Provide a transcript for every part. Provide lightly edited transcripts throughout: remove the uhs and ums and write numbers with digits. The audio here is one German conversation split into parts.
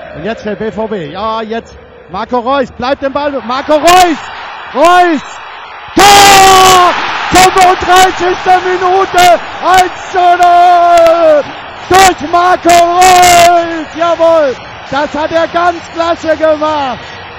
Und jetzt der BVB. Ja, jetzt Marco Reus. Bleibt im Ball. Marco Reus. Reus. Tor! 35. Minute. 1:0. Durch Marco Reus. Jawohl. Das hat er ganz klasse gemacht.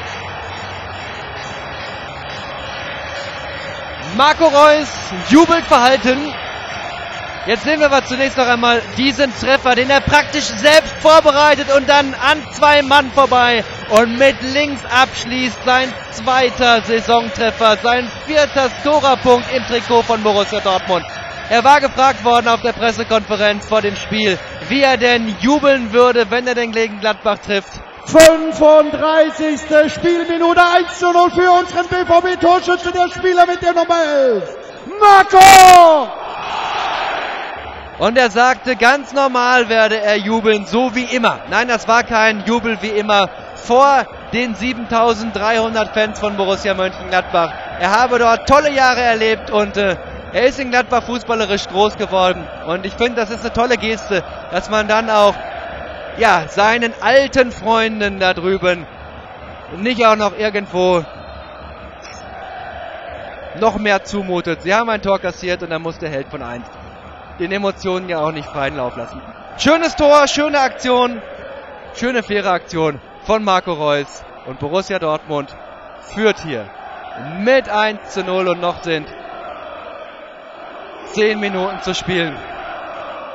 Marco Reus jubelt verhalten. Jetzt sehen wir aber zunächst noch einmal diesen Treffer, den er praktisch selbst vorbereitet und dann an 2 Mann vorbei und mit links abschließt. Sein 2. Saisontreffer, sein 4. Scorerpunkt im Trikot von Borussia Dortmund. Er war gefragt worden auf der Pressekonferenz vor dem Spiel, wie er denn jubeln würde, wenn er denn gegen Gladbach trifft. 35. Spielminute, 1:0 für unseren BVB-Torschütze, der Spieler mit der Nummer 11, Marco! Und er sagte, ganz normal werde er jubeln, so wie immer. Nein, das war kein Jubel wie immer vor den 7.300 Fans von Borussia Mönchengladbach. Er habe dort tolle Jahre erlebt und er ist in Gladbach fußballerisch groß geworden. Und ich finde, das ist eine tolle Geste, dass man dann auch seinen alten Freunden da drüben nicht auch noch irgendwo noch mehr zumutet. Sie haben ein Tor kassiert und dann muss der Held von 1 den Emotionen ja auch nicht freien Lauf lassen. Schönes Tor, schöne Aktion, schöne faire Aktion von Marco Reus und Borussia Dortmund führt hier mit 1:0 und noch sind 10 Minuten zu spielen.